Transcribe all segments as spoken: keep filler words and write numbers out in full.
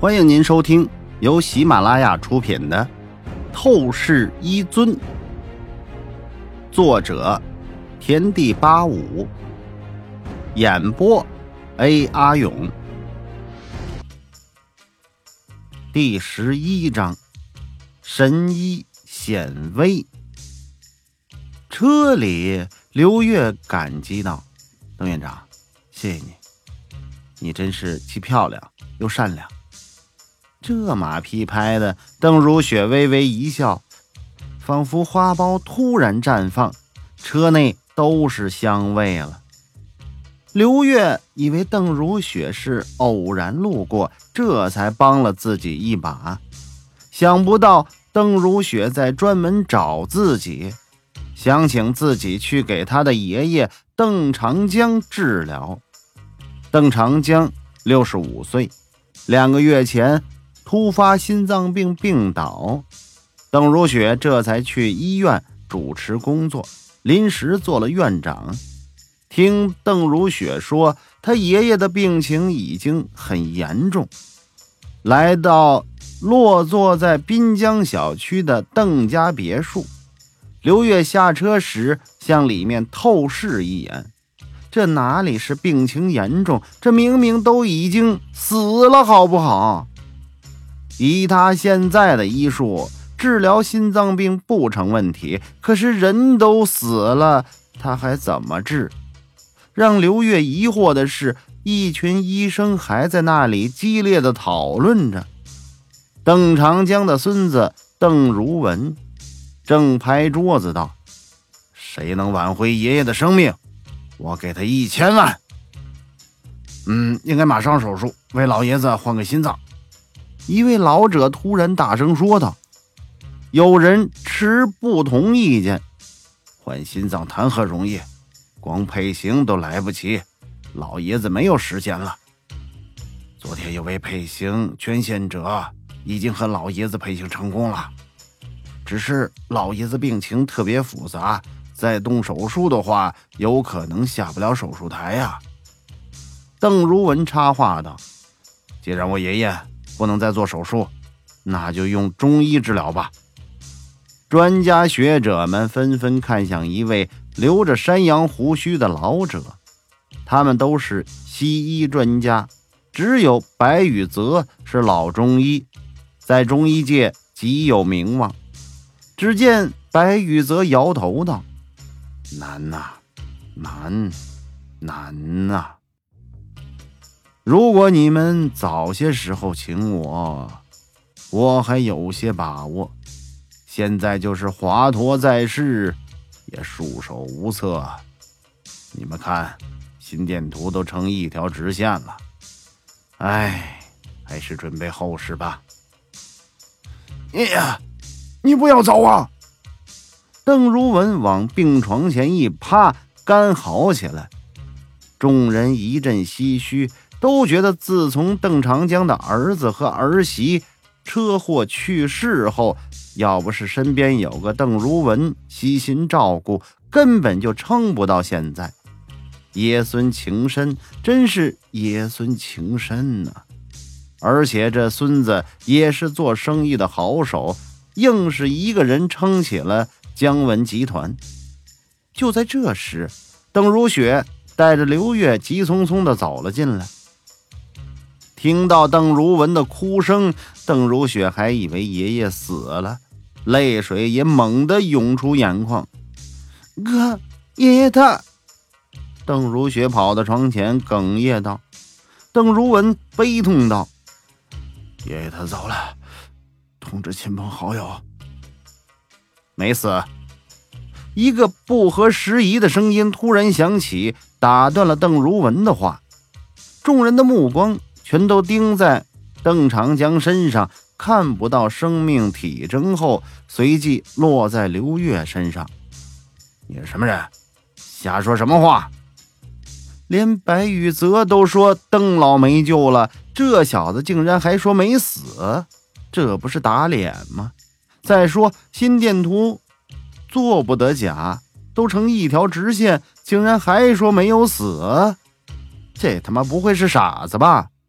欢迎您收听由喜马拉雅出品的《透视一尊》，作者天地八五，演播 A 阿勇。第十一章，神医显微。车里，刘月感激道：“邓院长，谢谢你，你真是既漂亮又善良。”这马屁拍的邓如雪微微一笑，仿佛花苞突然绽放，车内都是香味了。刘月以为邓如雪是偶然路过，这才帮了自己一把，想不到邓如雪在专门找自己，想请自己去给他的爷爷邓长江治疗。邓长江六十五岁，两个月前突发心脏病病倒，邓如雪这才去医院主持工作，临时做了院长。听邓如雪说，他爷爷的病情已经很严重。来到落座在滨江小区的邓家别墅，刘月下车时向里面透视一眼，这哪里是病情严重，这明明都已经死了好不好？以他现在的医术，治疗心脏病不成问题，可是人都死了，他还怎么治？让刘月疑惑的是，一群医生还在那里激烈的讨论着。邓长江的孙子邓如文正拍桌子道：“谁能挽回爷爷的生命，我给他一千万。嗯，应该马上手术，为老爷子换个心脏。”一位老者突然大声说道。有人持不同意见：“换心脏谈何容易，光配型都来不及，老爷子没有时间了。昨天有位配型捐献者已经和老爷子配型成功了，只是老爷子病情特别复杂，再动手术的话有可能下不了手术台呀。”邓如文插话道：“既然我爷爷不能再做手术，那就用中医治疗吧。”专家学者们纷纷看向一位留着山羊胡须的老者，他们都是西医专家，只有白宇泽是老中医，在中医界极有名望。只见白宇泽摇头道：“难呐、啊，难，难呐、啊！如果你们早些时候请我，我还有些把握。现在就是华佗在世，也束手无策。你们看，心电图都成一条直线了。哎，还是准备后事吧。”“爷爷，你不要走啊！”邓如文往病床前一趴，干嚎起来。众人一阵唏嘘，都觉得自从邓长江的儿子和儿媳车祸去世后，要不是身边有个邓如文悉心照顾，根本就撑不到现在。爷孙情深，真是爷孙情深呐、啊！而且这孙子也是做生意的好手，硬是一个人撑起了姜文集团。就在这时，邓如雪带着刘月急匆匆地走了进来。听到邓如文的哭声，邓如雪还以为爷爷死了，泪水也猛地涌出眼眶。“哥，爷爷他……”邓如雪跑到床前哽咽道。邓如文悲痛道：“爷爷他走了，通知亲朋好友。”“没死。”一个不合时宜的声音突然响起，打断了邓如文的话。众人的目光全都盯在邓长江身上，看不到生命体征后，随即落在刘月身上。“你是什么人？瞎说什么话？”连白宇泽都说邓老没救了，这小子竟然还说没死，这不是打脸吗？再说心电图做不得假，都成一条直线，竟然还说没有死，这他妈不会是傻子吧？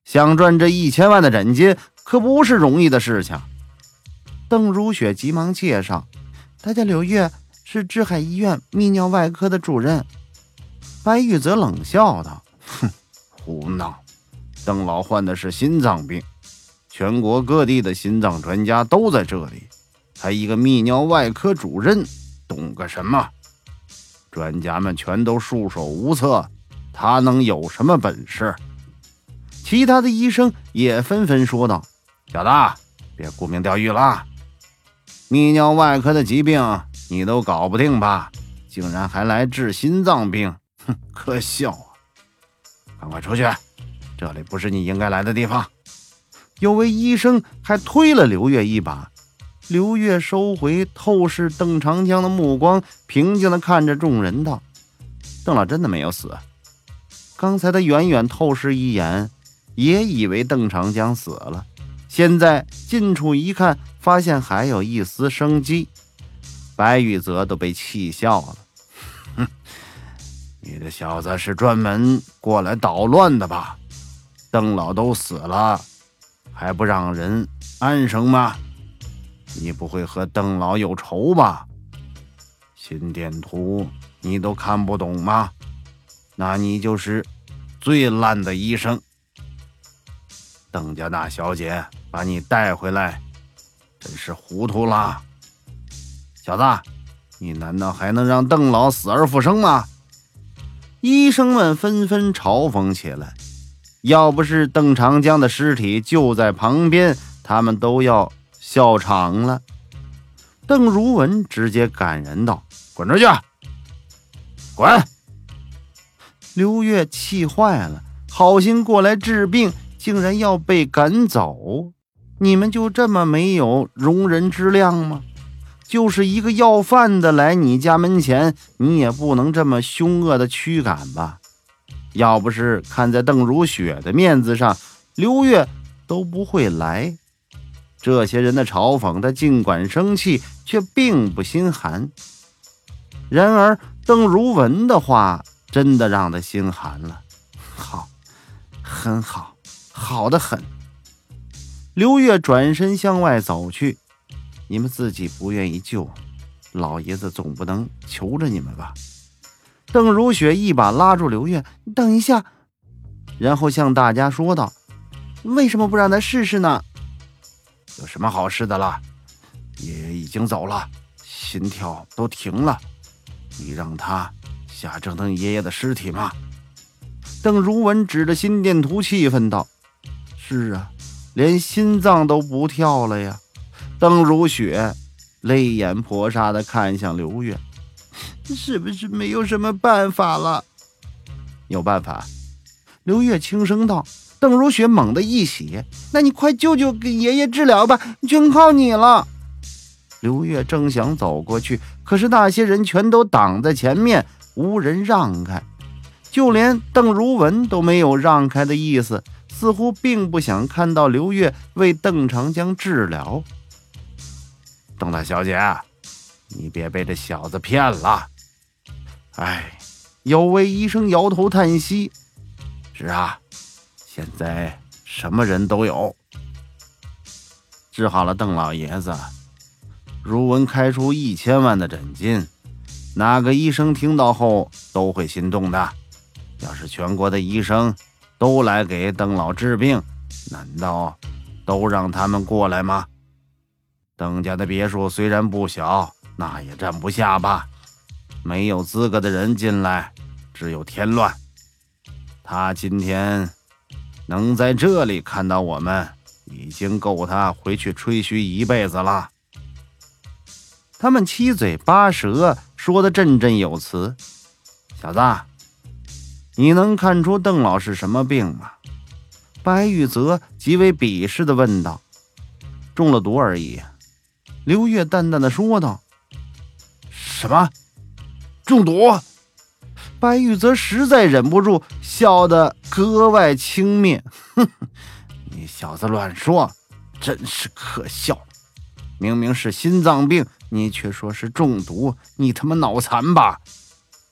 想赚这一千万的诊金可不是容易的事情。邓如雪急忙介绍，他叫刘月，是智海医院泌尿外科的主任。白玉则冷笑道，哼，胡闹，邓老患的是心脏病，全国各地的心脏专家都在这里，他一个泌尿外科主任懂个什么？专家们全都束手无策，他能有什么本事？其他的医生也纷纷说道，小子，别沽名钓誉了，泌尿外科的疾病你都搞不定吧，竟然还来治心脏病，哼，可笑啊！赶快出去，这里不是你应该来的地方。有位医生还推了刘月一把，刘月收回透视邓长江的目光，平静地看着众人道，邓老真的没有死。刚才他远远透视一眼，也以为邓长江死了，现在近处一看，发现还有一丝生机。白玉泽都被气笑了，哼，你这小子是专门过来捣乱的吧？邓老都死了，还不让人安生吗？你不会和邓老有仇吧？心电图你都看不懂吗？那你就是最烂的医生。邓家大小姐把你带回来，真是糊涂了。小子，你难道还能让邓老死而复生吗？医生们纷纷嘲讽起来，要不是邓长江的尸体就在旁边，他们都要笑场了。邓如文直接赶人道，滚出去，滚！刘月气坏了，好心过来治病，竟然要被赶走，你们就这么没有容人之量吗？就是一个要饭的来你家门前，你也不能这么凶恶的驱赶吧？要不是看在邓如雪的面子上，刘月都不会来。这些人的嘲讽，他尽管生气，却并不心寒。然而邓如文的话真的让他心寒了。好，很好，好得很。刘月转身向外走去，你们自己不愿意救，老爷子总不能求着你们吧？邓如雪一把拉住刘月，等一下，然后向大家说道，为什么不让他试试呢？有什么好试的了？爷爷已经走了，心跳都停了，你让他瞎折腾爷爷的尸体吗？邓如文指着心电图气愤道，是啊，连心脏都不跳了呀。邓如雪泪眼婆娑地看向刘月，是不是没有什么办法了？有办法。刘月轻声道。邓如雪猛地一喜，那你快救救给爷爷治疗吧，全靠你了。刘月正想走过去，可是那些人全都挡在前面，无人让开，就连邓如文都没有让开的意思，似乎并不想看到刘月为邓长江治疗。邓大小姐，你别被这小子骗了。哎，有位医生摇头叹息，是啊，现在什么人都有。治好了邓老爷子，如文开出一千万的诊金，哪个医生听到后都会心动的。要是全国的医生都来给邓老治病，难道都让他们过来吗？邓家的别墅虽然不小，那也站不下吧。没有资格的人进来，只有添乱。他今天能在这里看到我们，已经够他回去吹嘘一辈子了。他们七嘴八舌，说得振振有词。小子，你能看出邓老是什么病吗？白玉泽极为鄙视地问道。中了毒而已。刘月淡淡地说道。什么？中毒？白玉泽实在忍不住，笑得格外轻蔑。哼，你小子乱说，真是可笑。明明是心脏病，你却说是中毒，你他妈脑残吧？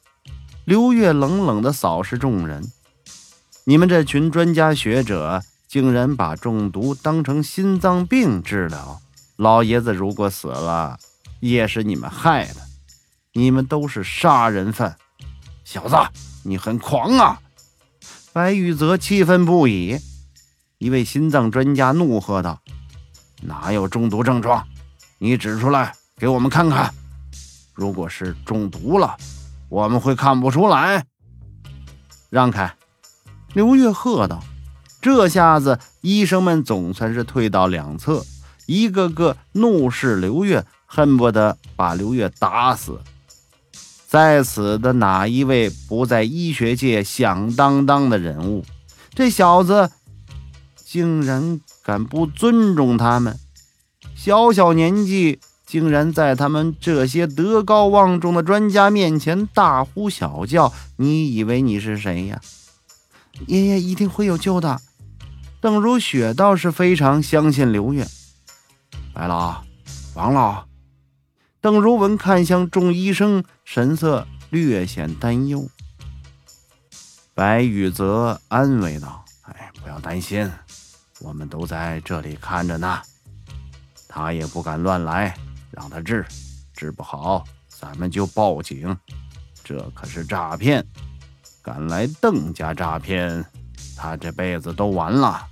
刘月冷冷地扫视众人，你们这群专家学者竟然把中毒当成心脏病治疗。老爷子如果死了，也是你们害的，你们都是杀人犯。小子，你很狂啊！白玉泽气愤不已。一位心脏专家怒喝道：哪有中毒症状？你指出来给我们看看。如果是中毒了，我们会看不出来。让开！刘月喝道。这下子医生们总算是退到两侧，一个个怒视刘月，恨不得把刘月打死。在此的哪一位不在医学界响当当的人物？这小子竟然敢不尊重他们，小小年纪竟然在他们这些德高望重的专家面前大呼小叫，你以为你是谁呀？爷爷一定会有救的。邓如雪倒是非常相信刘月。白老，王老。邓如文看向众医生，神色略显担忧。白宇泽安慰道：哎，不要担心，我们都在这里看着呢，他也不敢乱来，让他治，治不好咱们就报警，这可是诈骗，敢来邓家诈骗，他这辈子都完了。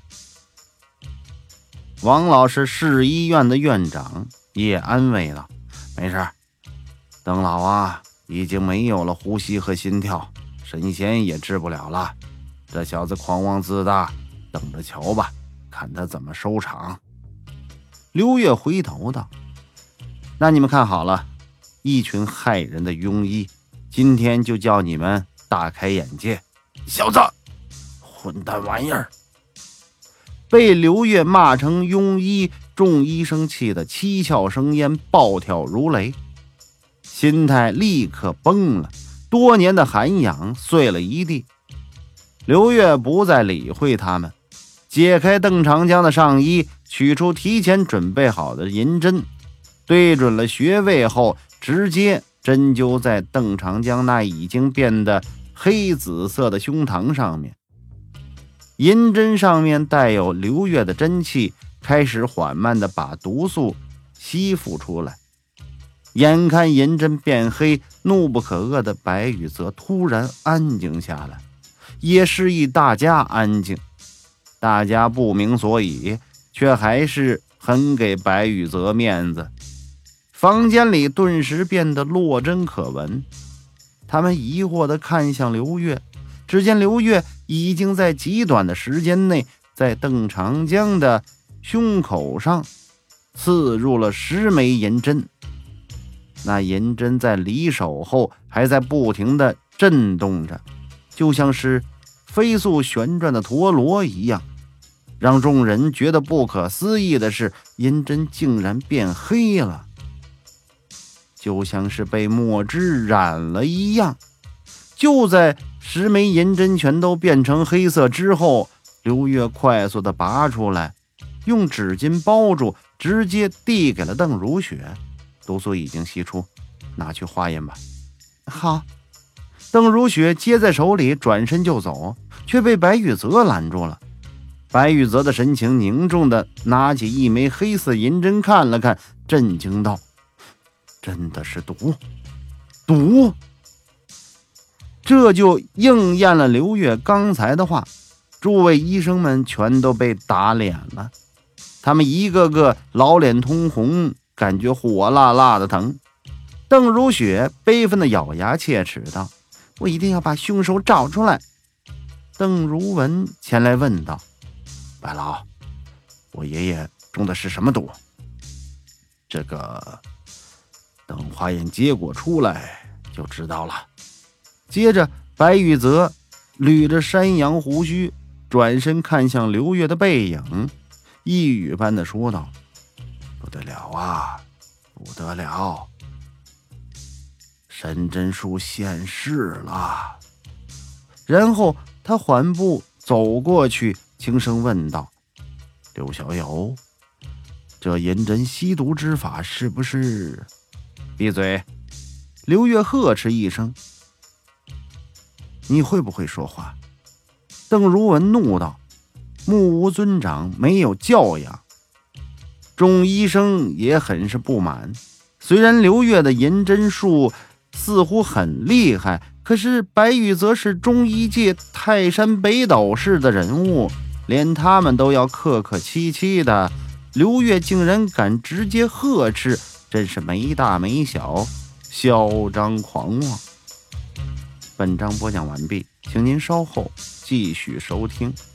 王老是市医院的院长，也安慰了：没事，邓老啊已经没有了呼吸和心跳，神仙也治不了了，这小子狂妄自大，等着瞧吧，看他怎么收场。刘月回头道：那你们看好了，一群害人的庸医，今天就叫你们大开眼界。小子，混蛋玩意儿！被刘月骂成庸医，众医生气得七窍生烟，暴跳如雷，心态立刻崩了，多年的涵养碎了一地。刘月不再理会他们，解开邓长江的上衣，取出提前准备好的银针，对准了穴位后，直接针灸在邓长江那已经变得黑紫色的胸膛上面。银针上面带有刘月的真气，开始缓慢地把毒素吸附出来。眼看银针变黑，怒不可遏的白宇泽突然安静下来，也示意大家安静。大家不明所以，却还是很给白宇泽面子。房间里顿时变得落针可闻，他们疑惑地看向刘月，只见刘月已经在极短的时间内，在邓长江的胸口上刺入了十枚银针。那银针在离手后还在不停地震动着，就像是飞速旋转的陀螺一样。让众人觉得不可思议的是，银针竟然变黑了，就像是被墨汁染了一样。就在十枚银针全都变成黑色之后，刘月快速地拔出来，用纸巾包住，直接递给了邓如雪。毒素已经析出，拿去化验吧。好。邓如雪接在手里，转身就走，却被白宇泽拦住了。白宇泽的神情凝重地拿起一枚黑色银针看了看，震惊道：真的是毒！毒！这就应验了刘月刚才的话，诸位医生们全都被打脸了，他们一个个老脸通红，感觉火辣辣的疼。邓如雪悲愤地咬牙切齿道：我一定要把凶手找出来。邓如文前来问道：白老，我爷爷中的是什么毒？这个等化验结果出来就知道了。接着白宇泽捋着山羊胡须，转身看向刘月的背影，一语般的说道：不得了啊，不得了，神针术现世了。然后他缓步走过去，轻声问道：刘小友，这银针吸毒之法是不是？闭嘴！刘月呵斥一声。你会不会说话？邓如文怒道： 目无尊长，没有教养。众医生也很是不满，虽然刘越的银针术似乎很厉害，可是白羽则是中医界泰山北斗式的人物，连他们都要客客气气的，刘越竟然敢直接呵斥，真是没大没小，嚣张狂妄。本章播讲完毕，请您稍后继续收听。